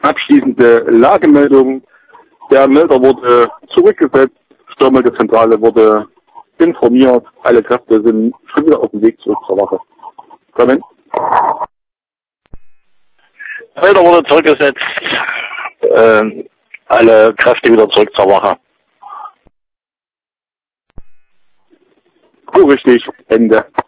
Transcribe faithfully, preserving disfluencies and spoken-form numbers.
Abschließende Lagemeldung. Der Melder wurde zurückgesetzt. Störmeldezentrale wurde informiert. Alle Kräfte sind schon wieder auf dem Weg zurück zur Wache. Kommen. Der Melder wurde zurückgesetzt. Äh, alle Kräfte wieder zurück zur Wache. So richtig. Ende.